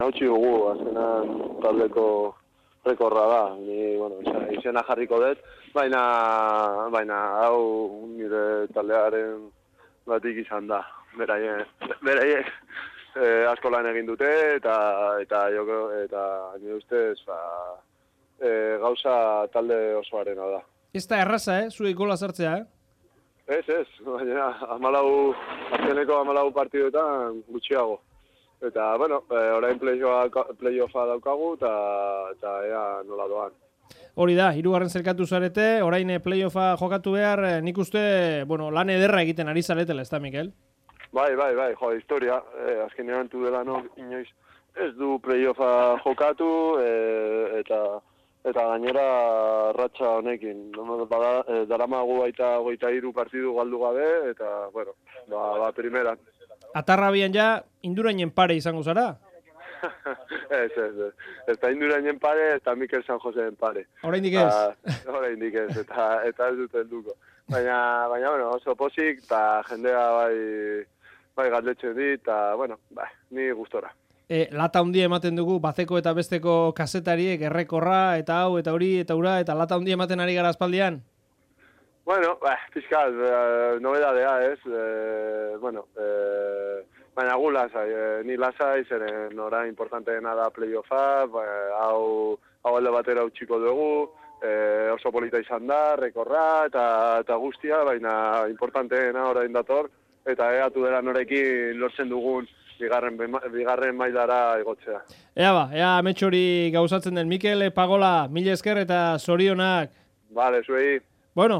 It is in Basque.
Hautsi dugu, azkenan taldeko rekorra da, ni, izena jarriko dut, baina hau nire taldearen batik izan da, beraiek asko lan egin dute, eta nire ustez, gauza talde osoarena da. Ez da erraza, zuek gola sartzea, Ez, baina azkeneko 14 partiduetan gutxiago. Eta, orain playoffa daukagu, eta ea nola doan. Hori da, 3. zerkatu zarete, orain playoffa jokatu behar, nik uste, lan ederra egiten ari zaretela, ez da, Mikel? Bai, historia, azkenean dela inoiz ez du playoffa jokatu, eta gainera ratxa honekin. Daramagu baita 23 partidu galdu gabe, eta, primeran. Atarrabian ja, Indurainen pare izango zara? Ez da Indurainen pare, eta Mikel San Joseen pare. Oraindik ez? Oraindik ez, eta ez dut helduko. Baina, oso pozik, eta jendea bai galdetzen dit, eta, ni gustora. Lata handia ematen dugu, Bazeko eta besteko kazetariek, errekorra, eta hau, eta hori, eta ura, eta lata handia ematen ari gara aspaldian? Fiskal, nobedadea, ez? Baina gu lasai, ni lasai, zeren orain importanteena da playoffa, hau alde batera utxiko dugu, oso polita izan da, rekorra, eta guztia, baina importanteena orain dator, eta eatu dela norekin lortzen dugun bigarren mailara igotzea. Ea ametxori gauzatzen den. Mikel Pagola, mila esker eta zorionak. Vale, zuei.